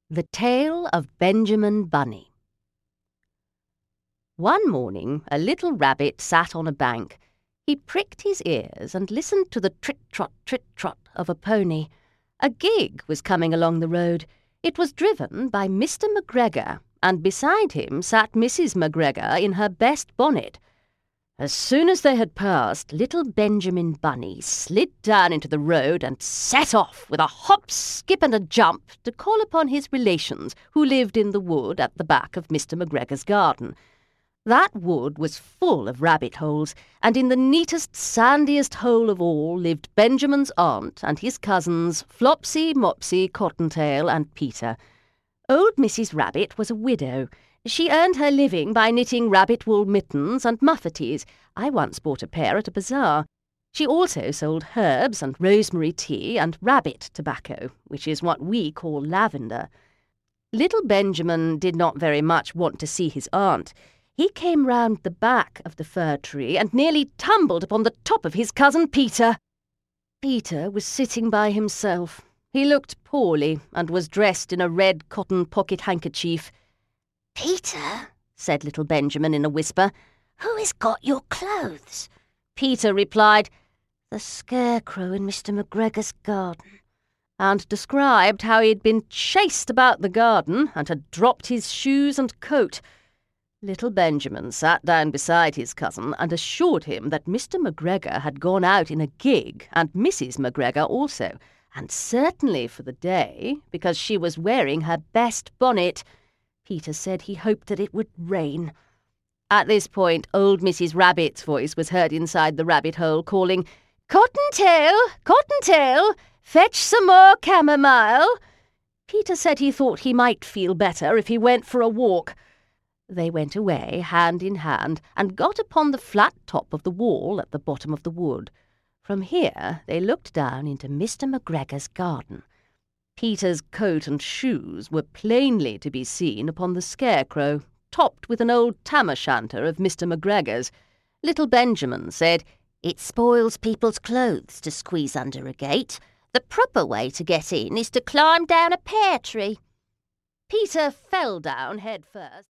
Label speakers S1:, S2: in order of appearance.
S1: The Tale of Benjamin Bunny. One morning, a little rabbit sat on a bank. He pricked his ears and listened to the trit-trot of a pony. A gig was coming along the road. It was driven by Mr. McGregor, and beside him sat Mrs. McGregor in her best bonnet. As soon as they had passed, little Benjamin Bunny slid down into the road and set off with a hop, skip and a jump to call upon his relations who lived in the wood at the back of Mr. McGregor's garden. That wood was full of rabbit holes, and in the neatest, sandiest hole of all lived Benjamin's aunt and his cousins Flopsy, Mopsy, Cottontail and Peter. Old Mrs. Rabbit was a widow. She earned her living by knitting rabbit-wool mittens and muffetees. I once bought a pair at a bazaar. She also sold herbs and rosemary tea and rabbit tobacco, which is what we call lavender. Little Benjamin did not very much want to see his aunt. He came round the back of the fir tree and nearly tumbled upon the top of his cousin Peter. Peter was sitting by himself. He looked poorly and was dressed in a red cotton pocket handkerchief.
S2: "Peter," said little Benjamin in a whisper, "who has got your clothes?"
S1: Peter replied,
S2: "The scarecrow in Mr. McGregor's garden,"
S1: and described how he had been chased about the garden and had dropped his shoes and coat. Little Benjamin sat down beside his cousin and assured him that Mr. McGregor had gone out in a gig, and Mrs. McGregor also, and certainly for the day, because she was wearing her best bonnet. Peter said he hoped that it would rain. At this point, old Mrs. Rabbit's voice was heard inside the rabbit hole, calling, "Cottontail, Cottontail, fetch some more chamomile." Peter said he thought he might feel better if he went for a walk. They went away, hand in hand, and got upon the flat top of the wall at the bottom of the wood. From here they looked down into Mr. McGregor's garden. Peter's coat and shoes were plainly to be seen upon the scarecrow, topped with an old tam-o'-shanter of Mr. McGregor's. Little Benjamin said,
S2: "It spoils people's clothes to squeeze under a gate. The proper way to get in is to climb down a pear tree."
S1: Peter fell down head first.